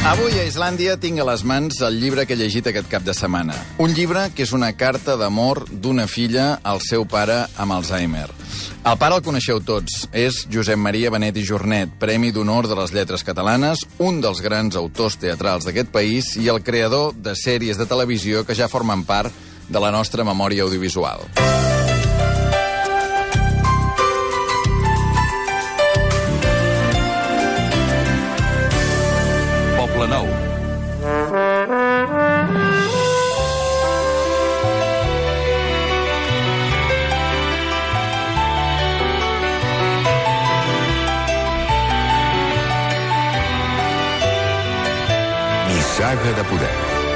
Avui a Islàndia tinc a les mans el llibre que he llegit aquest cap de setmana. Un llibre que és una carta d'amor d'una filla al seu pare amb Alzheimer. El pare el coneixeu tots. És Josep Maria Benet i Jornet, Premi d'Honor de les Lletres Catalanes, un dels grans autors teatrals d'aquest país i el creador de sèries de televisió que ja formen part de la nostra memòria audiovisual. Poble Nou. Nissaga de poder.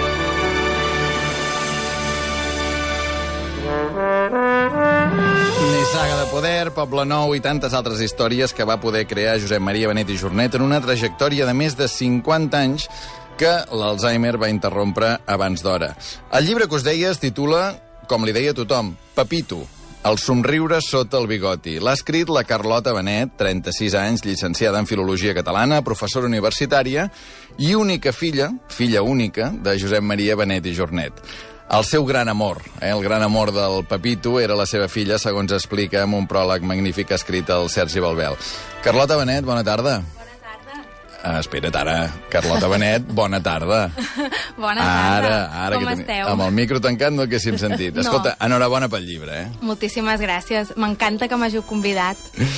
Nissaga de poder, Poble Nou i tantes altres històries que va poder crear Josep Maria Benet i Jornet en una trajectòria de més de 50 anys que l'Alzheimer va interrompre abans d'hora. El llibre que us deia es titula, com li deia tothom, Pepito, el somriure sota el bigoti. L'ha escrit la Carlota Benet, 36 anys, llicenciada en Filologia Catalana, professora universitària i única filla única, de Josep Maria Benet i Jornet. El seu gran amor, el gran amor del Pepito, era la seva filla, segons explica amb un pròleg magnífic escrit al Sergi Balbel. Carlota Benet, bona tarda. Espera't, ara. Carlota Benet, bona tarda. Bona tarda. Ara com que esteu? Amb el micro tancat no haguéssim sentit. No. Escolta, enhorabona pel llibre, eh? Moltíssimes gràcies. M'encanta que m'hàgiu convidat.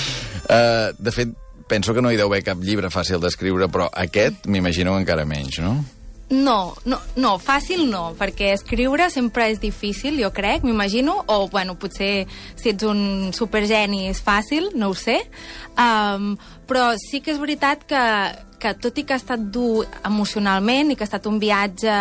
De fet, penso que no hi deu haver cap llibre fàcil d'escriure, però aquest m'imagino encara menys, no? No, fàcil no, perquè escriure sempre és difícil, jo crec, m'imagino, o, bueno, potser si ets un supergeni és fàcil, no ho sé, però sí que és veritat que tot i que ha estat dur emocionalment i que ha estat un viatge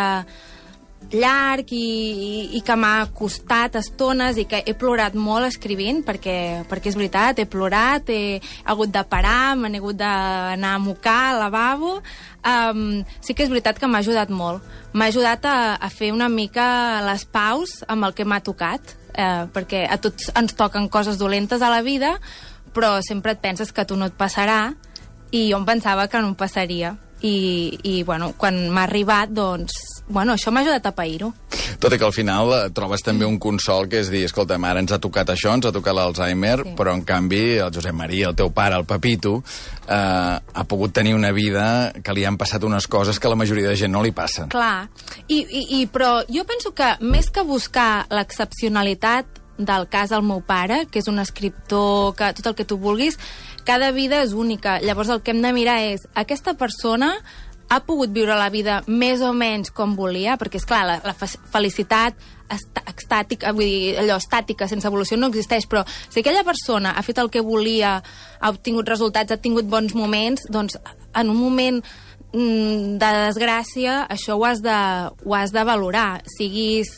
llarg i que m'ha costat estones i que he plorat molt escrivint, perquè és veritat, he plorat, he hagut de parar, me n'he hagut d'anar a mocar al lavabo. Sí que és veritat que m'ha ajudat molt. M'ha ajudat a fer una mica les paus amb el que m'ha tocat, perquè a tots ens toquen coses dolentes a la vida, però sempre et penses que a tu no et passarà, i jo em pensava que no em passaria. I bueno, quan m'ha arribat, doncs, bueno, això m'ha ajudat a pair-ho. Tot i que al final trobes també un consol, que és dir, escolta, ara ens ha tocat això, ens ha tocat l'Alzheimer, sí. Però en canvi el Josep Maria, el teu pare, el Pepito, ha pogut tenir una vida que li han passat unes coses que a la majoria de gent no li passen. Clar, però jo penso que més que buscar l'excepcionalitat del cas del meu pare, que és un escriptor, que tot el que tu vulguis, cada vida és única. Llavors el que hem de mirar és, aquesta persona ha pogut viure la vida més o menys com volia, perquè, és clar, la felicitat estàtica, vull dir, allò estàtica, sense evolució, no existeix, però si aquella persona ha fet el que volia, ha obtingut resultats, ha tingut bons moments, doncs en un moment de desgràcia, això ho has de valorar. Siguis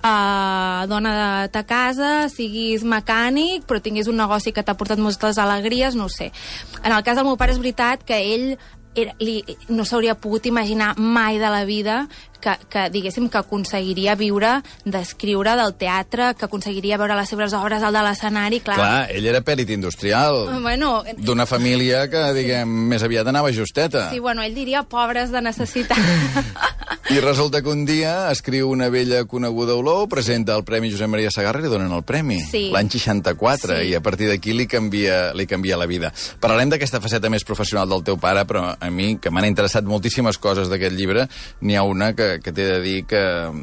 dona de casa, siguis mecànic, però tinguis un negoci que t'ha portat moltes alegries, no ho sé. En el cas del meu pare és veritat que ell no s'hauria pogut imaginar mai de la vida que diguéssim, que aconseguiria viure d'escriure, del teatre, que aconseguiria veure les seves obres al de l'escenari, clar. Clar, ell era pèrit industrial, bueno, d'una família que, diguem, més aviat anava justeta. Sí, bueno, ell diria pobres de necessitat. I resulta que un dia escriu una vella coneguda olor, presenta el Premi Josep Maria Segarra i li donen el premi, sí. L'any 64, sí. I a partir d'aquí li canvia la vida. Parlarem d'aquesta faceta més professional del teu pare, però a mi, que m'han interessat moltíssimes coses d'aquest llibre, n'hi ha una que t'he de dir que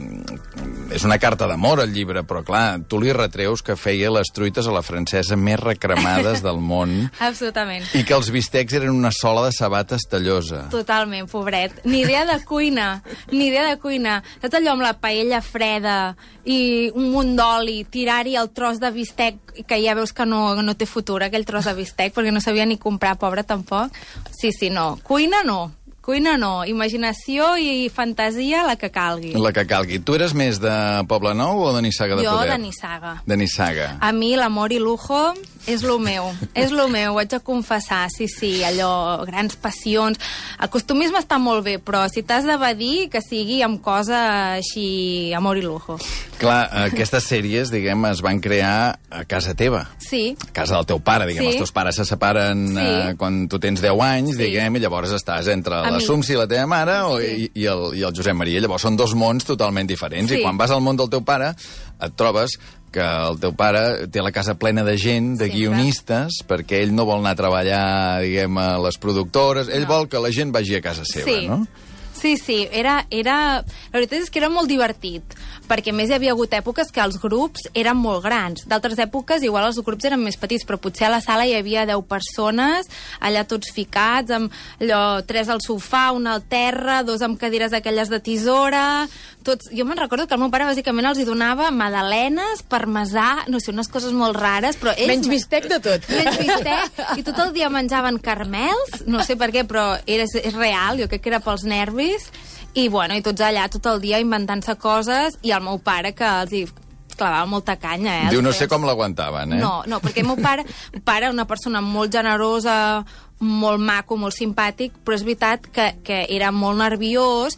és una carta d'amor, el llibre, però clar, tu li retreus que feia les truites a la francesa més recremades del món. Absolutament. I que els bistecs eren una sola de sabates tallosa. Totalment, pobret. Ni idea de cuina. Saps allò amb la paella freda i un munt d'oli, tirar-hi el tros de bistec, que ja veus que no té futur, aquell tros de bistec, perquè no sabia ni comprar, pobre, tampoc. Sí, no. Cuina no, imaginació i fantasia, la que calgui. La que calgui. Tu eres més de Poble Nou o de Nissaga de Poder? Jo de Nissaga. De Nissaga. A mi l'amor i lujo és lo meu, ho haig de confessar, sí, allò, grans passions. El costumisme està molt bé, però si t'has d'evadir, que sigui amb cosa així, amor i lujo. Clar, aquestes sèries, diguem, es van crear a casa teva. Sí. A casa del teu pare, diguem. Sí. Els teus pares se separen quan tu tens 10 anys, diguem, i llavors estàs entre la Sumsi i la teva mare i el Josep Maria. Llavors són dos mons totalment diferents. I quan vas al món del teu pare et trobes que el teu pare té la casa plena de gent, de guionistes, perquè ell no vol anar a treballar, diguem, a les productores. Ell vol que la gent vagi a casa seva, no? Sí, era... La veritat és que era molt divertit, perquè a més hi havia hagut èpoques que els grups eren molt grans. D'altres èpoques, igual els grups eren més petits, però potser a la sala hi havia 10 persones, allà tots ficats, amb allò, 3 al sofà, 1 al terra, 2 amb cadires d'aquelles de tisora... Tots... Jo me'n recordo que el meu pare bàsicament els hi donava magdalenes, parmesà, no sé, unes coses molt rares, però ells... Menys bistec de tot. Menys bistec, i tot el dia menjaven carmels, no sé per què, però és real, jo crec que era pels nervis, i bueno, i tots allà tot el dia inventant-se coses, i el meu pare que els hi clavava molta canya, Diu, no sé com l'aguantaven, No, perquè el meu pare una persona molt generosa, molt maco, molt simpàtic, però és veritat que era molt nerviós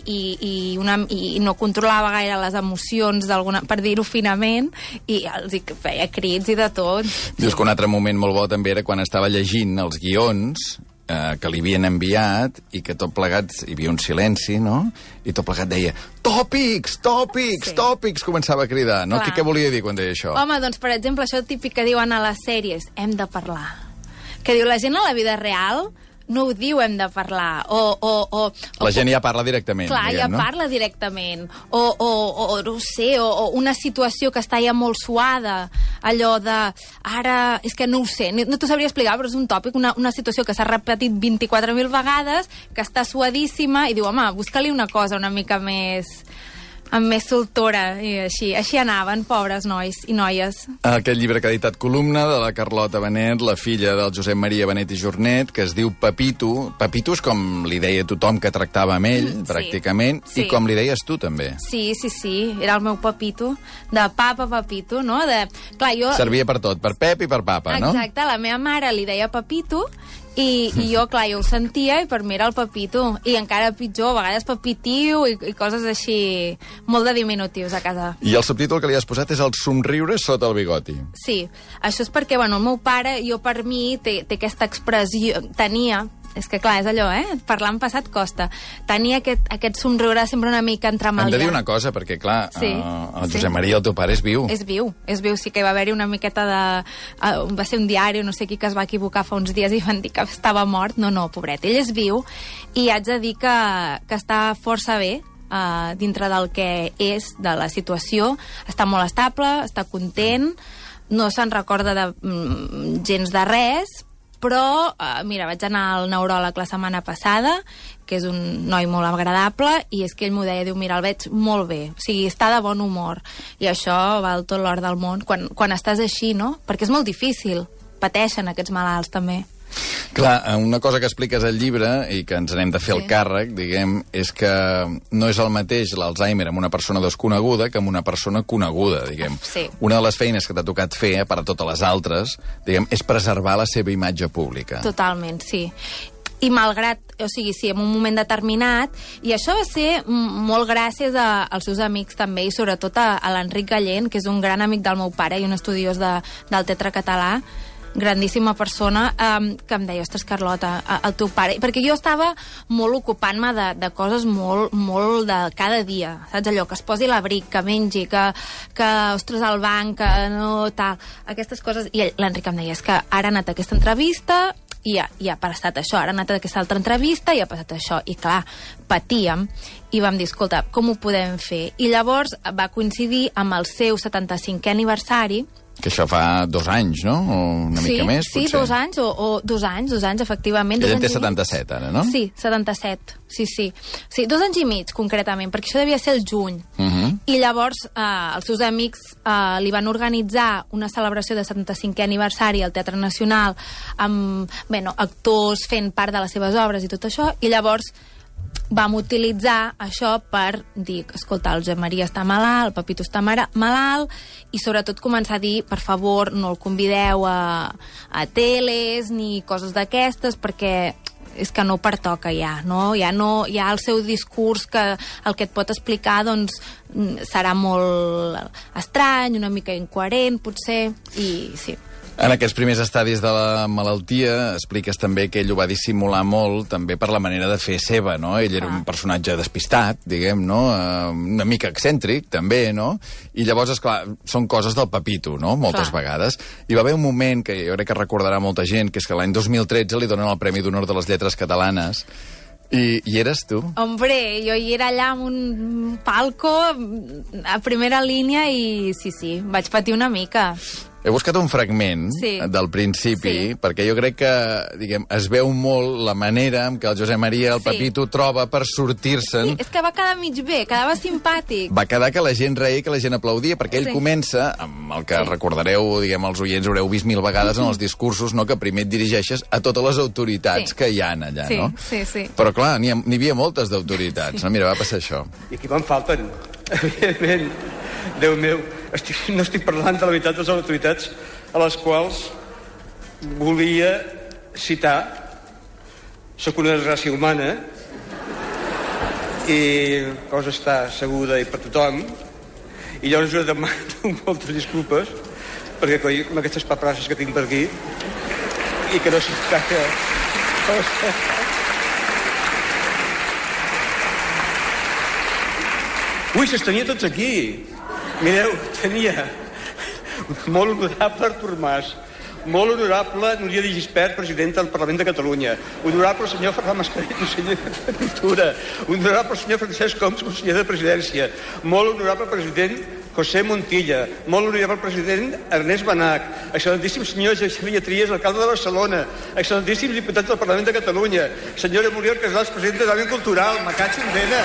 i no controlava gaire les emocions, per dir-ho finament, i els feia crits i de tot. Dius que un altre moment molt bo també era quan estava llegint els guions que li havien enviat i que tot plegat hi havia un silenci, no? I tot plegat deia tòpics, començava a cridar, no? Què volia dir quan deia això? Home, doncs, per exemple, això típic que diuen a les sèries, hem de parlar. Que diu, la gent a la vida real no ho diu, hem de parlar. La gent ja parla directament. Clar, diguem, ja parla directament. No sé, o una situació que està ja molt suada, allò de... Ara, és que no ho sé, no t'ho sabria explicar, però és un tòpic, una situació que s'ha repetit 24.000 vegades, que està suadíssima, i diu, home, busca-li una cosa una mica més... amb més soltora, i així anaven, pobres nois i noies. Aquest llibre que ha editat Columna, de la Carlota Benet, la filla del Josep Maria Benet i Jornet, que es diu Pepito. Pepito és com li deia tothom que tractava amb ell, pràcticament, i com li deies tu, també. Sí, era el meu Pepito, de papa Pepito, no? Clar, jo... Servia per tot, per Pep i per papa, no? Exacte, la meva mare li deia Pepito, i jo, clar, jo ho sentia i per mi era el Pepito. I encara pitjor, a vegades Pepitiu i coses així, molt de diminutius a casa. I el subtítol que li has posat és el somriure sota el bigoti. Sí, això és perquè, bueno, el meu pare, per mi, té aquesta expressió, tenia... És que, clar, és allò, parlar en passat costa. Tenia aquest somriure sempre una mica entremaliat. Hem de dir una cosa, perquè, clar, el Josep Maria, el teu pare, és viu. És viu, sí que hi va haver-hi una miqueta de... va ser un diari, no sé qui, que es va equivocar fa uns dies i van dir que estava mort. No, pobret, ell és viu i haig de dir que està força bé dintre del que és, de la situació. Està molt estable, està content, no se'n recorda de gens de res, però, mira, vaig anar al neuròleg la setmana passada, que és un noi molt agradable, i és que ell m'ho deia, diu, mira, el veig molt bé, o sigui, està de bon humor, i això val tot l'or del món, quan estàs així, no? Perquè és molt difícil, pateixen aquests malalts també. Clar, una cosa que expliques al llibre, i que ens n'hem de fer el càrrec, diguem, és que no és el mateix l'Alzheimer amb una persona desconeguda que amb una persona coneguda, diguem. Una de les feines que t'ha tocat fer, per a totes les altres, diguem, és preservar la seva imatge pública. Totalment, sí. I malgrat, o sigui, sí, en un moment determinat, i això va ser molt gràcies als seus amics també, i sobretot a l'Enric Gallent, que és un gran amic del meu pare i un estudiós del teatre català, grandíssima persona, que em deia, ostres, Carlota, el teu pare... Perquè jo estava molt ocupant-me de coses molt de cada dia, saps allò? Que es posi l'abric, que mengi, que ostres, al banc, que no, tal... Aquestes coses... I l'Enric em deia, és que ara ha anat a aquesta entrevista i ha passat això, ara ha anat a aquesta altra entrevista i ha passat això. I clar, patíem i vam dir, escolta, com ho podem fer? I llavors va coincidir amb el seu 75è aniversari. Que això fa 2 anys, no? O una mica més, potser. Sí, 2 anys, o 2 anys, efectivament. Ell en té 77, ara, no? Sí, 77, sí. Sí, 2 anys i mig, concretament, perquè això devia ser el juny. I llavors els seus amics li van organitzar una celebració de 75è aniversari al Teatre Nacional amb, actors fent part de les seves obres i tot això, i llavors vam utilitzar això per dir, escolta, el Josep Maria està malalt, el Pepito està malalt, i sobretot començar a dir, per favor, no el convideu a teles ni coses d'aquestes, perquè és que no pertoca ja, no? Ja el seu discurs, que el que et pot explicar doncs serà molt estrany, una mica incoherent, potser, i sí. En aquests primers estadis de la malaltia expliques també que ell ho va dissimular molt també per la manera de fer seva, no? Ell era un personatge despistat, diguem, no? Una mica excèntric, també, no? I llavors, esclar, són coses del Pepito, no? Moltes vegades. Hi va haver un moment que jo crec que recordarà molta gent, que és que l'any 2013 li donen el Premi d'Honor de les Lletres Catalanes. I eres tu? Hombre, jo hi era allà amb un palco a primera línia i sí, vaig patir una mica. He buscat un fragment del principi, perquè jo crec que, diguem, es veu molt la manera en què el Josep Maria, el Pepito, troba per sortir-se'n. Sí, és que va quedar mig bé, quedava simpàtic. Va quedar que la gent reia, que la gent aplaudia, perquè ell comença, amb el que recordareu, diguem, els oients haureu vist 1000 vegades en els discursos, no?, que primer et dirigeixes a totes les autoritats que hi ha allà, no? Sí. Però, clar, n'hi havia moltes d'autoritats. No? Mira, va passar això. I aquí me'n falten, evidentment. Déu meu, no estic parlant de la meitat de les autoritats a les quals volia citar. Soc una desgràcia humana i la cosa està asseguda i per tothom, i llavors jo demano moltes disculpes perquè amb aquestes paperasses que tinc per aquí i que no sé gaire cosa. Ui, se'ls tenia tots aquí. Mireu, tenia molt honorable Artur Mas, molt honorable Núria de Gispert, presidenta del Parlament de Catalunya, honorable senyor Ferran Mascarell, conseller de Cultura, honorable senyor Francesc Homs, conseller de Presidència, molt honorable president José Montilla, molt honorable president Ernest Benach, excel·lentíssim senyor Xavier Trias, alcalde de Barcelona, excel·lentíssims diputats del Parlament de Catalunya, senyora Muriel Casals, presidenta d'Òmnium Cultural, Macatxo en Vena.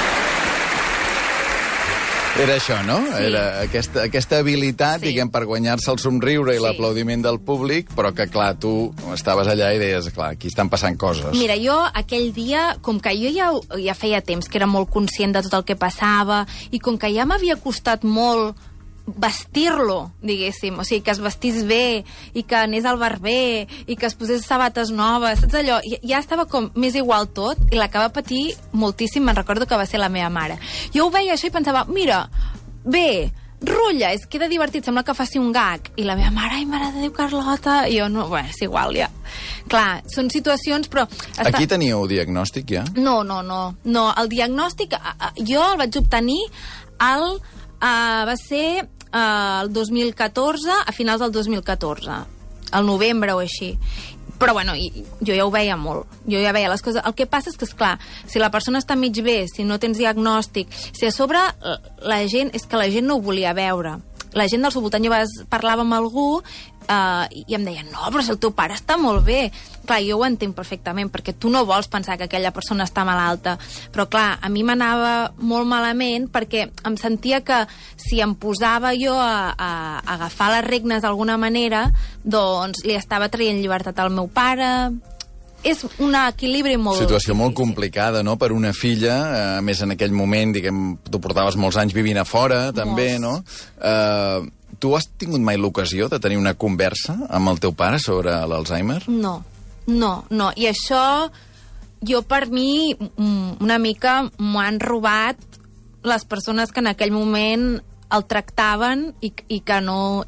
Era això, no? Sí. Era aquesta habilitat, diguem, per guanyar-se el somriure i l'aplaudiment del públic, però que, clar, tu estaves allà i deies, clar, aquí estan passant coses. Mira, jo aquell dia, com que jo ja feia temps que era molt conscient de tot el que passava, i com que ja m'havia costat molt vestir-lo, diguéssim, o sigui, que es vestís bé, i que anés al barber, i que es posés sabates noves, saps allò? Ja estava com més igual tot, i la que va patir moltíssim, me'n recordo que va ser la meva mare. Jo ho veia això i pensava, mira, bé, rutlla, és que queda divertit, sembla que faci un gag. I la meva mare, ai, mare de Déu, Carlota, i jo, no, bé, és igual, ja. Clar, són situacions, però... Aquí teníeu diagnòstic, ja? No, el diagnòstic jo el vaig obtenir va ser el 2014, a finals del 2014, al novembre o així. Però, bueno, jo ja ho veia molt. Jo ja veia les coses. El que passa és que, esclar, si la persona està mig bé, si no tens diagnòstic, si a sobre la gent no ho volia veure. La gent del seu voltant, jo parlava amb algú i em deien, no, però si el teu pare està molt bé. Clar, jo ho entenc perfectament, perquè tu no vols pensar que aquella persona està malalta. Però, clar, a mi m'anava molt malament perquè em sentia que si em posava jo a agafar les regnes d'alguna manera, doncs li estava traient llibertat al meu pare. És un equilibri molt situació difícil. Molt complicada, no?, per una filla, a més en aquell moment, diguem, tu portaves molts anys vivint a fora, també, no? Tu has tingut mai l'ocasió de tenir una conversa amb el teu pare sobre l'Alzheimer? No. I això, jo per mi, una mica m'ho han robat les persones que en aquell moment el tractaven i que no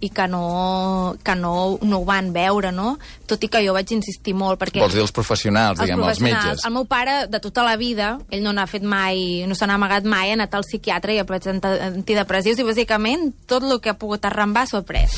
ho van veure, no? Tot i que jo vaig insistir molt, perquè... Vols dir els professionals, diguem, els metges? El meu pare, de tota la vida, ell no n'ha fet mai, no se n'ha amagat mai, ha anat al psiquiatre i ha pres antidepressius i, bàsicament, tot el que ha pogut arrambar s'ho ha pres.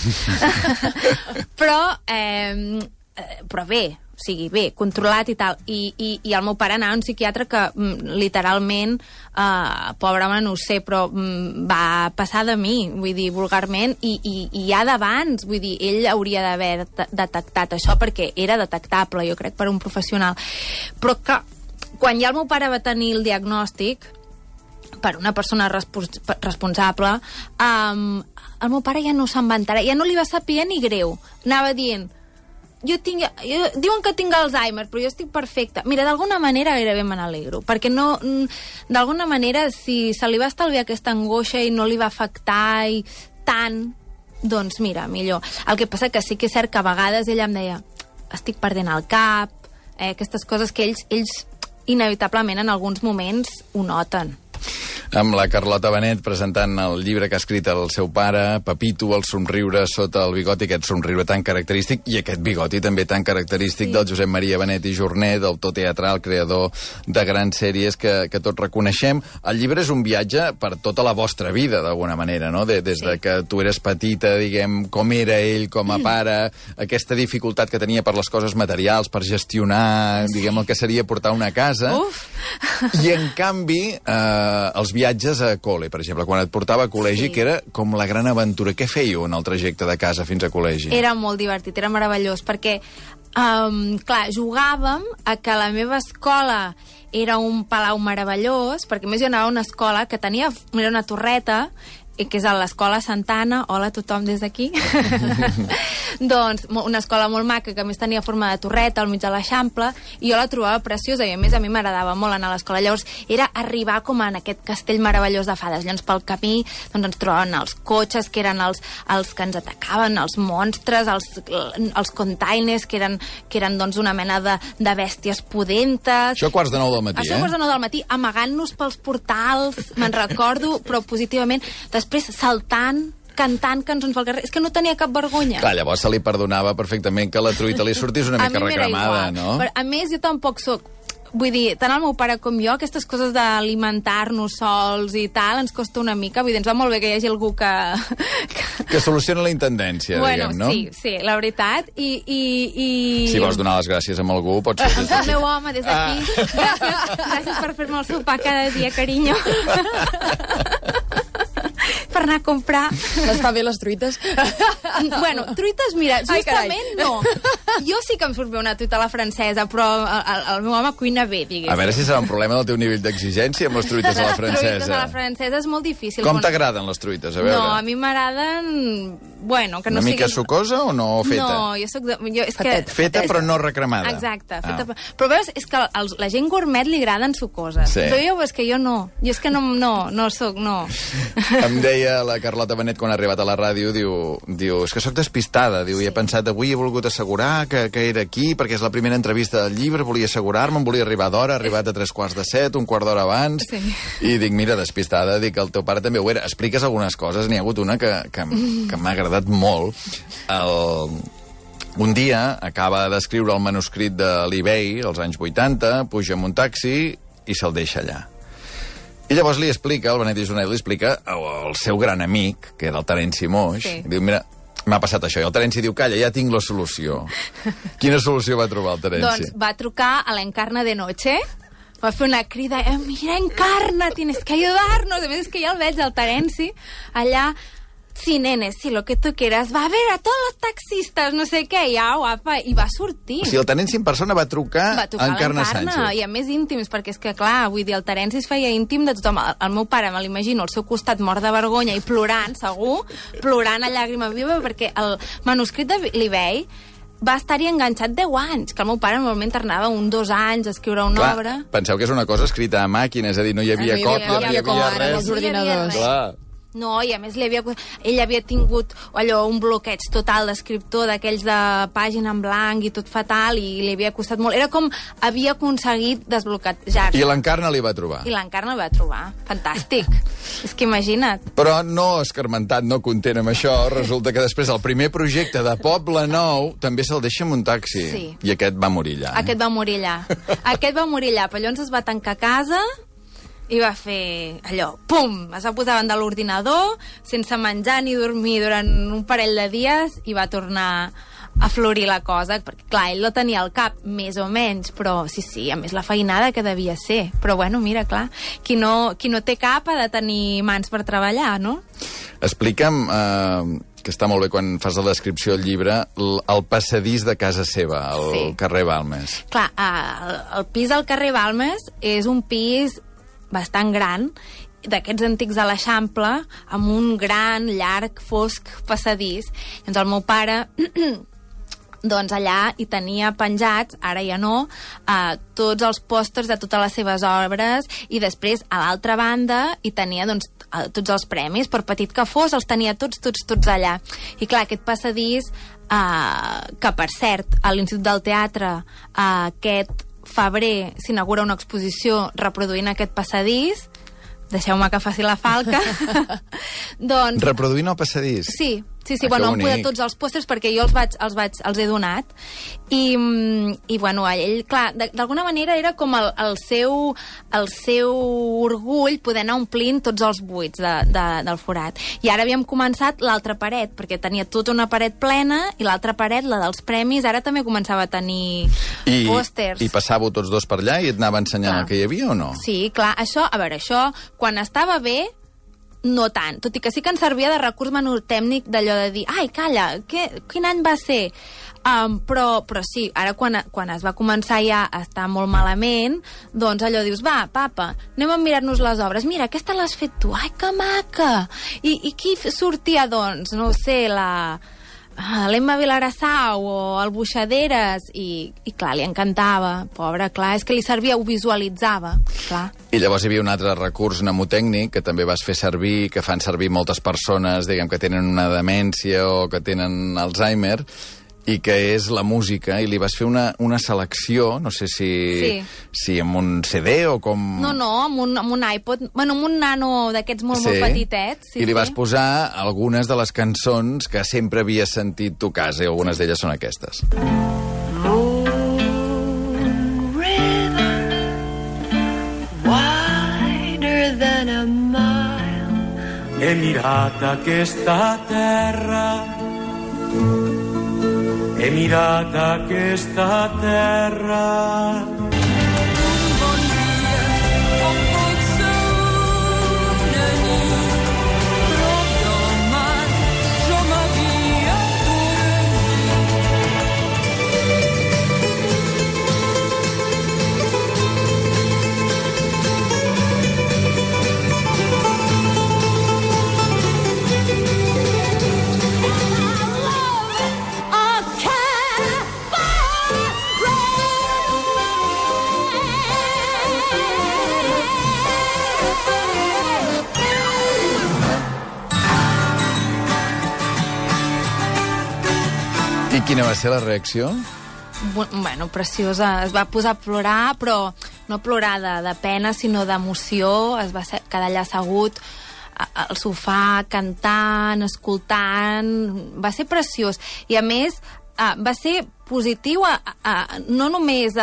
Però bé, o sigui, bé, controlat i tal. I el meu pare anava a un psiquiatre que, literalment, pobre home, no ho sé, però va passar de mi, vull dir, vulgarment, i ja d'abans, vull dir, ell hauria d'haver detectat això, perquè era detectable, jo crec, per un professional. Però que, quan ja el meu pare va tenir el diagnòstic, per una persona responsable, el meu pare ja no se'n va enterar, ja no li va saber ni greu. Anava dient, diuen que tinc Alzheimer, però jo estic perfecta. Mira, d'alguna manera gairebé me n'alegro, perquè no, d'alguna manera, si se li va estalviar aquesta angoixa i no li va afectar tant, doncs mira, millor. El que passa que sí que és cert que a vegades ella em deia estic perdent el cap, aquestes coses que ells inevitablement en alguns moments ho noten. Amb la Carlota Benet presentant el llibre que ha escrit el seu pare, Pepito, el somriure sota el bigoti, aquest somriure tan característic, i aquest bigoti també tan característic del Josep Maria Benet i Jornet, autor teatral, creador de grans sèries que tots reconeixem. El llibre és un viatge per tota la vostra vida, d'alguna manera, no? Des de que tu eres petita, diguem, com era ell com a pare, aquesta dificultat que tenia per les coses materials, per gestionar, diguem, el que seria portar una casa. Uf! I, en canvi, els viatges a col·le, per exemple, quan et portava a col·legi, que era com la gran aventura. Què fèieu en el trajecte de casa fins a col·legi? Era molt divertit, era meravellós, perquè, clar, jugàvem a que la meva escola era un palau meravellós, perquè més jo anava a una escola que tenia una torreta, que és a l'Escola Santana. Hola a tothom des d'aquí. Doncs una escola molt maca, que a més tenia forma de torreta al mig de l'Eixample, i jo la trobava preciosa, i a més a mi m'agradava molt anar a l'escola. Llavors era arribar com en aquest castell meravellós de fades. Llavors pel camí doncs, ens trobaven els cotxes, que eren els que ens atacaven, els monstres, els containers, que eren doncs, una mena de bèsties pudentes. Això a quarts de 9 del matí, Això a quarts de 9 del matí, amagant-nos pels portals, me'n recordo, però positivament. Després saltant, cantant cançons pel carrer. És que no tenia cap vergonya. Clar, llavors se li perdonava perfectament que la truita li sortís una mica recramada, no? Però, a més, jo tampoc soc... Vull dir, tant el meu pare com jo, aquestes coses d'alimentar-nos sols i tal, ens costa una mica. Vull dir, ens va molt bé que hi hagi algú que soluciona la intendència, diguem, no? Sí, la veritat. Si vols donar les gràcies a algú, pots fer des d'aquí. El meu home, des d'aquí. Gràcies per fer-me el sopar cada dia, carinyo. Per anar a comprar. Les fa bé les truites? Bueno, truites, mira, justament no. Jo sí que em surt bé una truita a la francesa, però el meu home cuina bé, diguéssim. A veure si serà un problema del teu nivell d'exigència amb les truites a la francesa. Les truites a la francesa és molt difícil. Com t'agraden les truites? A veure. No, a mi m'agraden... Bueno, que no una mica sucosa o no feta? No, jo soc Feta però no recremada. Exacte. Però veus, és que la gent gourmet li agraden sucoses. Sí. Però jo és que jo no. Jo és que no soc, no. Em deia la Carlota Benet quan ha arribat a la ràdio, diu és que sóc despistada, diu, i he pensat avui he volgut assegurar que era aquí perquè és la primera entrevista del llibre, volia assegurar-me, em volia arribar d'hora, ha arribat a 6:45, un quart d'hora abans, i dic, mira, despistada, dic, el teu pare també ho era. Expliques algunes coses, n'hi ha hagut una que m'ha agradat molt. Un dia acaba d'escriure el manuscrit de l'eBay, als anys 80, puja en un taxi i se'l deixa allà. I llavors li explica, el Benet i Jornet li explica al seu gran amic, que era el Terenci Moix, diu, mira, m'ha passat això. I el Terenci diu, calla, ja tinc la solució. Quina solució va trobar el Terenci? Doncs va trucar a l'Encarna de Noche, va fer una crida, mira, Encarna, tienes que ayudarnos. A més, és que ja el veig, el Terenci, allà, sí, nene, sí, lo que tú quieras. Va a ver a todos los taxistas, no sé què, ja, guapa, i va sortir. O sigui, el Terenci en persona va trucar a Encarna Sánchez. I a més íntims, perquè és que, clar, vull dir, el Terenci es feia íntim de tothom. El meu pare, me l'imagino, al seu costat mort de vergonya i plorant, segur, plorant a llàgrima viva, perquè el manuscrit de l'eBay va estar-hi enganxat 10 anys, que el meu pare normalment tardava 2 anys a escriure una obra. Penseu que és una cosa escrita a màquina, és a dir, no hi havia còpia, no hi havia res. Els ordinadors. Clar. No, i a més ell havia tingut allò, un bloqueig total d'escriptor, d'aquells de pàgina en blanc i tot fatal, i li havia costat molt. Era com havia aconseguit desbloquejar-se. I l'Encarna li va trobar. I l'Encarna el va trobar. Fantàstic. És que imagina't. Però no escarmentat, no content amb això, resulta que després el primer projecte de Poble Nou també se'l deixa en un taxi. Sí. I aquest va morir allà. Aquest va morir allà. Però llavors es va tancar a casa i va fer allò, pum, es va posar davant de l'ordinador, sense menjar ni dormir durant un parell de dies, i va tornar a florir la cosa, perquè clar, ell lo tenia al cap, més o menys, però sí, a més la feinada que devia ser. Però bueno, mira, clar, qui no té cap ha de tenir mans per treballar, no? Explica'm, que està molt bé quan fas la descripció del llibre, el passadís de casa seva, al carrer Balmes. Clar, el pis al carrer Balmes és un pis bastant gran, d'aquests antics de l'Eixample, amb un gran, llarg, fosc passadís. Llavors el meu pare doncs allà hi tenia penjats, ara ja no, tots els pòsters de totes les seves obres, i després, a l'altra banda, hi tenia doncs, tots els premis, per petit que fos, els tenia tots allà. I clar, aquest passadís, que per cert, a l'Institut del Teatre, aquest febrer s'inaugura una exposició reproduint aquest passadís. Deixeu-me que faci la falca. Doncs... Reproduint el passadís? Sí, bueno, em poder tots els pòsters perquè jo els he donat. I bueno, ell, clar, d'alguna manera era com el seu orgull poder anar omplint tots els buits del forat. I ara havíem començat l'altra paret, perquè tenia tota una paret plena i l'altra paret, la dels premis, ara també començava a tenir pòsters. I passàveu tots dos per allà i et anava ensenyant el que hi havia o no? Sí, clar, això, quan estava bé, no tant, tot i que sí que ens servia de recurs menotècnic d'allò de dir, ai, calla, quin any va ser? Però sí, ara quan es va començar ja a estar molt malament, doncs allò dius, va, papa, anem a mirar-nos les obres, mira, aquesta l'has fet tu, ai, que maca! I qui sortia, doncs? No ho sé, l'Emma Vilarassau o el Buixaderes, i clar, li encantava, pobre, clar, és que li servia, ho visualitzava, clar. I llavors hi havia un altre recurs mnemotècnic que també vas fer servir, que fan servir moltes persones, diguem, que tenen una demència o que tenen Alzheimer, i que és la música, i li vas fer una selecció, no sé si amb un CD o com... No, amb un iPod, bueno, amb un nano d'aquests molt petitets. I li vas posar algunes de les cançons que sempre havies sentit tu a casa, i algunes d'elles són aquestes. Moon River, wider than a mile. He mirat aquesta terra, he mirat aquesta terra. Un bon dia, o potser una nit, prop del mar, jo m'havia I quina va ser la reacció? Bueno, preciosa. Es va posar a plorar, però no plorar de pena, sinó d'emoció. Es va quedar allà assegut al sofà, cantant, escoltant. Va ser preciós. I, a més, va ser positiu no només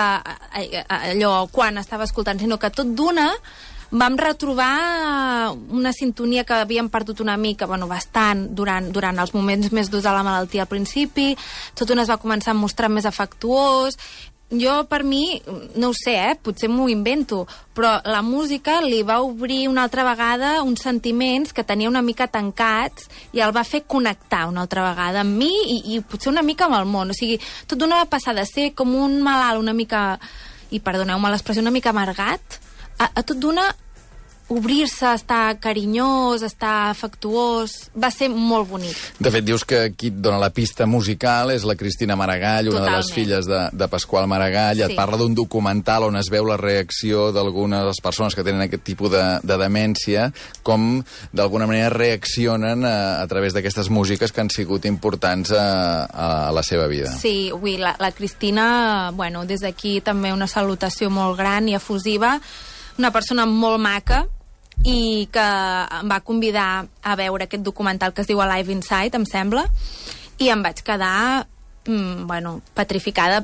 allò quan estava escoltant, sinó que tot d'una vam retrobar una sintonia que havíem perdut una mica, bastant, durant els moments més durs de la malaltia al principi. Tot una es va començar a mostrar més afectuós. Jo, per mi, no ho sé, potser m'ho invento, però la música li va obrir una altra vegada uns sentiments que tenia una mica tancats i el va fer connectar una altra vegada amb mi i potser una mica amb el món. O sigui, tot d'una va passar de ser com un malalt una mica, i perdoneu-me l'expressió, una mica amargat, a tot d'una obrir-se, estar carinyós, estar afectuós. Va ser molt bonic. De fet, dius que qui et dona la pista musical és la Cristina Maragall, una de les filles de Pasqual Maragall. Et parla d'un documental on es veu la reacció d'algunes de les persones que tenen aquest tipus de demència, com d'alguna manera reaccionen a través d'aquestes músiques que han sigut importants a la seva vida. Sí, la Cristina, des d'aquí també una salutació molt gran i efusiva, una persona molt maca, i que em va convidar a veure aquest documental que es diu Alive Inside, em sembla, i em vaig quedar petrificada,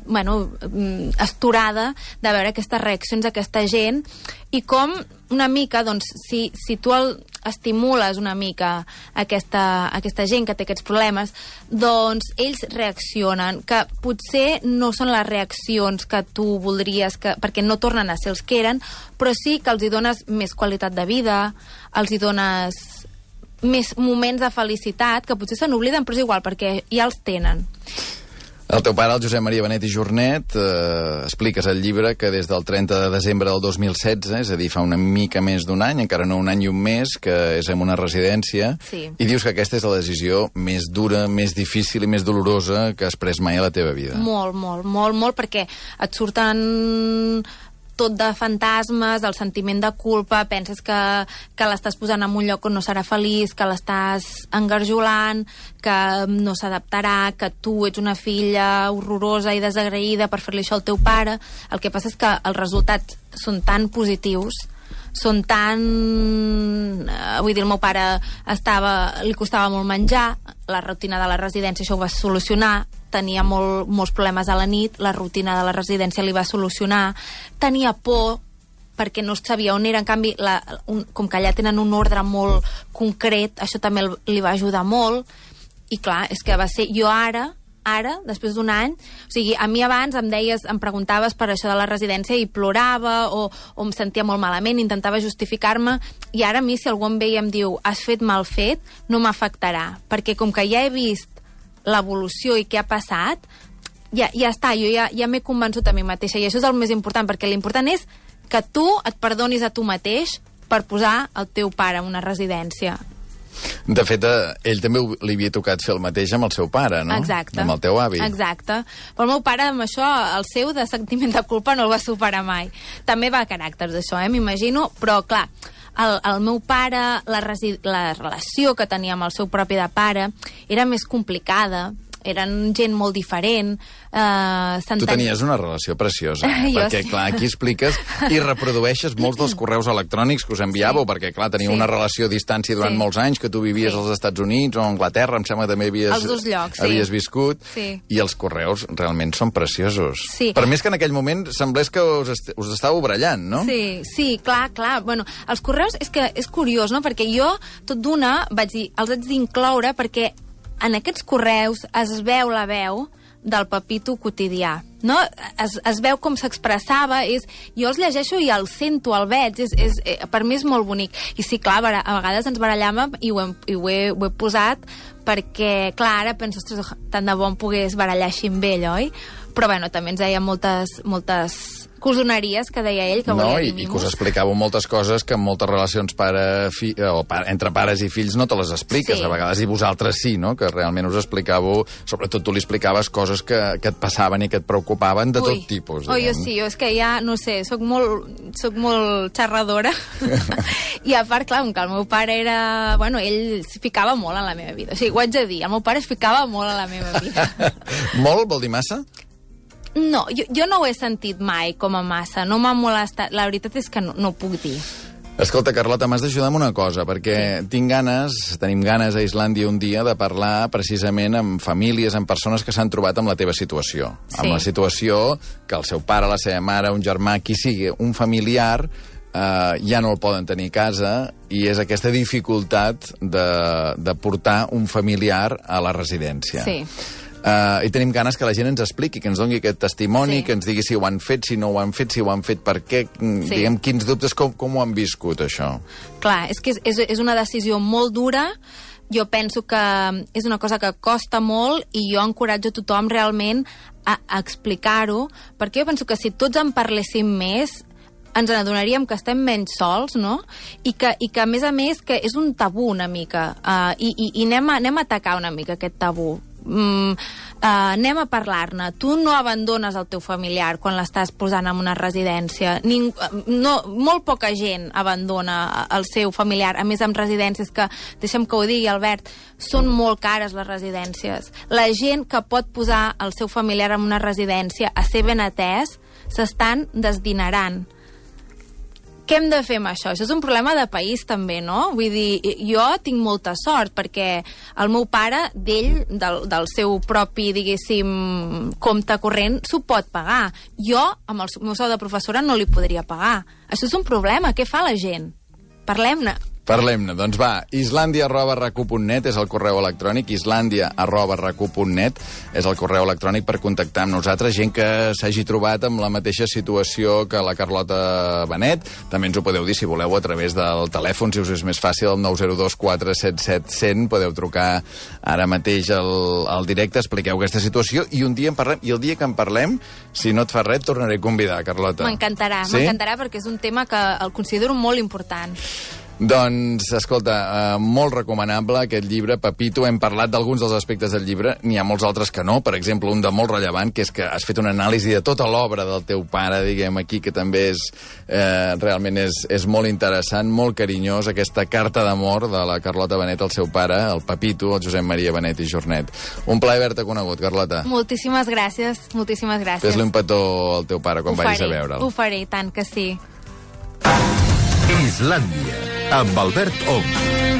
astorada de veure aquestes reaccions d'aquesta gent i com una mica, si tu estimules una mica aquesta gent que té aquests problemes, doncs ells reaccionen, que potser no són les reaccions que tu voldries, perquè no tornen a ser els que eren, però sí que els hi dones més qualitat de vida, els hi dones més moments de felicitat, que potser se n'obliden, però és igual, perquè ja els tenen. El teu pare, el Josep Maria Benet i Jornet, expliques al llibre que des del 30 de desembre del 2016, és a dir, fa una mica més d'un any, encara no un any i un mes, que és en una residència, Sí. i dius que aquesta és la decisió més dura, més difícil i més dolorosa que has pres mai a la teva vida. Molt, perquè et surten tot de fantasmes, el sentiment de culpa, penses que l'estàs posant en un lloc on no serà feliç, que l'estàs engarjolant, que no s'adaptarà, que tu ets una filla horrorosa i desagraïda per fer-li això al teu pare. El que passa és que els resultats són tan positius, són tan... Vull dir, el meu pare li costava molt menjar, la rutina de la residència això ho va solucionar, tenia molts problemes a la nit, la rutina de la residència li va solucionar, tenia por perquè no sabia on era, en canvi, com que allà tenen un ordre molt concret, això també li va ajudar molt, i clar, és que va ser... Jo ara, després d'un any, o sigui, a mi abans em preguntaves per això de la residència i plorava o em sentia molt malament, intentava justificar-me, i ara a mi si algú em ve i em diu has fet mal fet, no m'afectarà, perquè com que ja he vist l'evolució i què ha passat, ja està, jo ja m'he convençut a mi mateixa, i això és el més important, perquè l'important és que tu et perdonis a tu mateix per posar el teu pare en una residència. De fet, ell també li havia tocat fer el mateix amb el seu pare, no? Exacte. Amb el teu avi. Exacte. Però el meu pare, amb això, el seu de sentiment de culpa no el va superar mai. També va a caràcters, això, m'imagino, però, clar, el meu pare, la relació que tenia amb el seu propi de pare era més complicada, eren gent molt diferent. Tu tenies una relació preciosa, perquè, sí. clar, aquí expliques i reprodueixes molts dels correus electrònics que us enviàveu, Sí. perquè, clar, teniu Sí. una relació a distància durant Sí. molts anys, que tu vivies Sí. als Estats Units o a Anglaterra, em sembla que també Als dos llocs, sí. havies viscut, Sí. i els correus realment són preciosos. Sí. Per més que en aquell moment semblés que us estàveu barallant, no? Sí, clar. Bueno, els correus és que és curiós, no? Perquè jo, tot d'una, els haig d'incloure perquè en aquests correus es veu la veu del Pepito quotidià, no? Es veu com s'expressava, jo els llegeixo i el sento, el veig, per mi és molt bonic. I sí, clar, a vegades ens barallàvem i ho he posat perquè, clar, ara penso, ostres, tant de bo em pogués barallar així amb ell, oi? Però, bueno, també ens deia moltes cosoneries que deia ell, que volia dir i que us explicàveu moltes coses que en moltes relacions entre pares i fills no te les expliques, Sí. a vegades, i vosaltres sí, no? Que realment us explicàveu, sobretot tu li explicaves coses que et passaven i que et preocupaven de tot tipus. Jo sí, és que ja, no sé, soc molt xerradora. I a part, clar, com que el meu pare era... Bueno, ell es ficava molt en la meva vida. O sigui, ho haig de dir, el meu pare es ficava molt en la meva vida. Molt vol dir massa? No, jo no ho he sentit mai com a massa, no m'ha molestat. La veritat és que no puc dir. Escolta, Carlota, m'has d'ajudar amb una cosa, perquè tenim ganes a Islàndia un dia de parlar precisament amb famílies, amb persones que s'han trobat amb la teva situació. Sí. Amb la situació que el seu pare, la seva mare, un germà, qui sigui, un familiar, ja no el poden tenir a casa, i és aquesta dificultat de portar un familiar a la residència. Sí. I tenim ganes que la gent ens expliqui, que ens doni aquest testimoni, Sí. que ens digui si ho han fet, si no ho han fet, si ho han fet per què, diguem, quins dubtes, com ho han viscut, això. Clar, és que és una decisió molt dura. Jo penso que és una cosa que costa molt i jo encoratjo a tothom realment a explicar-ho, perquè jo penso que si tots en parléssim més ens n'adonaríem que estem menys sols, no? I que a més, que és un tabú una mica, i anem a atacar una mica aquest tabú. Anem a parlar-ne. Tu no abandones el teu familiar quan l'estàs posant en una residència. Molt poca gent abandona el seu familiar, a més amb residències que, deixa'm que ho digui, Albert, són molt cares les residències. La gent que pot posar el seu familiar en una residència a ser ben atès s'estan desdinerant. Què hem de fer amb això? Això és un problema de país, també, no? Vull dir, jo tinc molta sort, perquè el meu pare, del seu propi, diguéssim, compte corrent, s'ho pot pagar. Jo, amb el meu sou de professora, no li podria pagar. Això és un problema. Què fa la gent? Parlem-ne. Parlem-ne. Doncs va, islàndia@racu.net és el correu electrònic, islàndia@racu.net és el correu electrònic per contactar amb nosaltres, gent que s'hagi trobat amb la mateixa situació que la Carlota Benet. També ens ho podeu dir, si voleu, a través del telèfon, si us és més fàcil, el 902 477 100. Podeu trucar ara mateix al directe, expliqueu aquesta situació i un dia en parlem. I el dia que en parlem, si no et fa res, et tornaré a convidar, Carlota. M'encantarà, Sí? m'encantarà perquè és un tema que el considero molt important. Doncs, escolta, molt recomanable aquest llibre, Pepito. Hem parlat d'alguns dels aspectes del llibre, n'hi ha molts altres que no. Per exemple, un de molt rellevant, que és que has fet una anàlisi de tota l'obra del teu pare, diguem aquí, que també és realment és molt interessant, molt carinyós, aquesta carta d'amor de la Carlota Benet al seu pare, el Pepito, el Josep Maria Benet i Jornet. Un plaer haver-te conegut, Carlota. Moltíssimes gràcies, moltíssimes gràcies. Fes-li un petó al teu pare quan vagis a veure'l. Ho faré, tant que sí. Islàndia, amb Albert Ong.